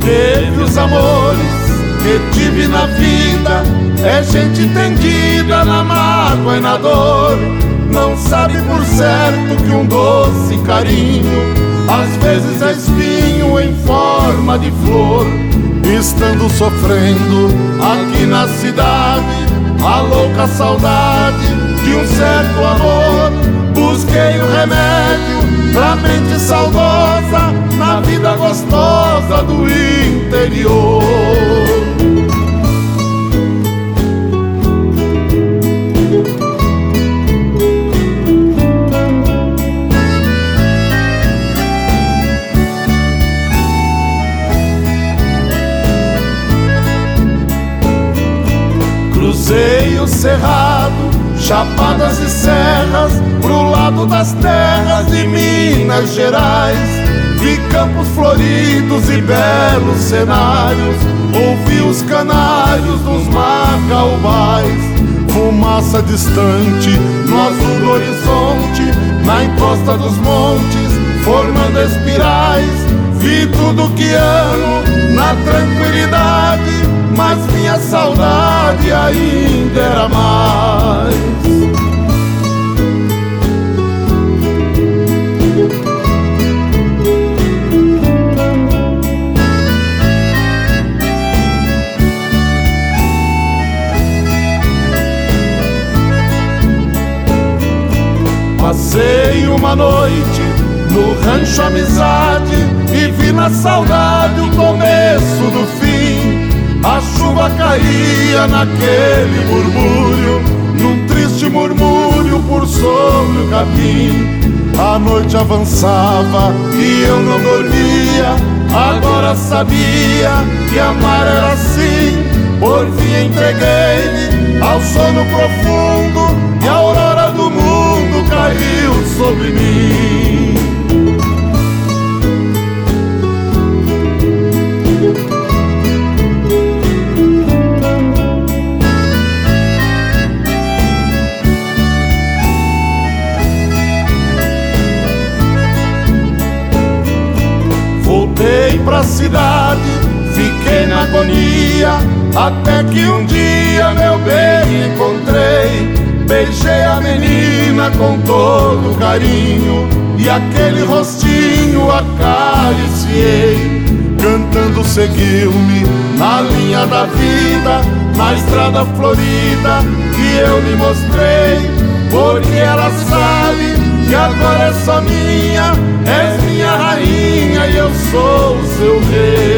teve os amores que tive na vida, é gente entendida na mágoa e na dor. Não sabe por certo que um doce carinho às vezes é espinho em forma de flor. Estando sofrendo aqui na cidade a louca saudade de um certo amor, busquei o remédio pra mente saudosa na vida gostosa do interior. Cruzei o cerrado, chapadas e serras, pro lado das terras de Minas Gerais. Vi campos floridos e belos cenários, ouvi os canários dos macaubais. Fumaça distante no azul do horizonte, na encosta dos montes, formando espirais. Vi tudo que amo na tranquilidade, mas minha saudade ainda era mais. Passei uma noite no rancho Amizade e vi na saudade o começo do fim. A chuva caía naquele murmúrio, num triste murmúrio por sobre o capim. A noite avançava e eu não dormia, agora sabia que amar era assim. Por fim entreguei-me ao sono profundo e a aurora do mundo caiu sobre mim. Voltei pra cidade, fiquei na agonia, até que um dia meu bem encontrei. Beijei a menina com todo carinho e aquele rostinho acariciei. Cantando seguiu-me na linha da vida, na estrada florida que eu lhe mostrei. Porque ela sabe que agora é só minha, és minha rainha e eu sou o seu rei.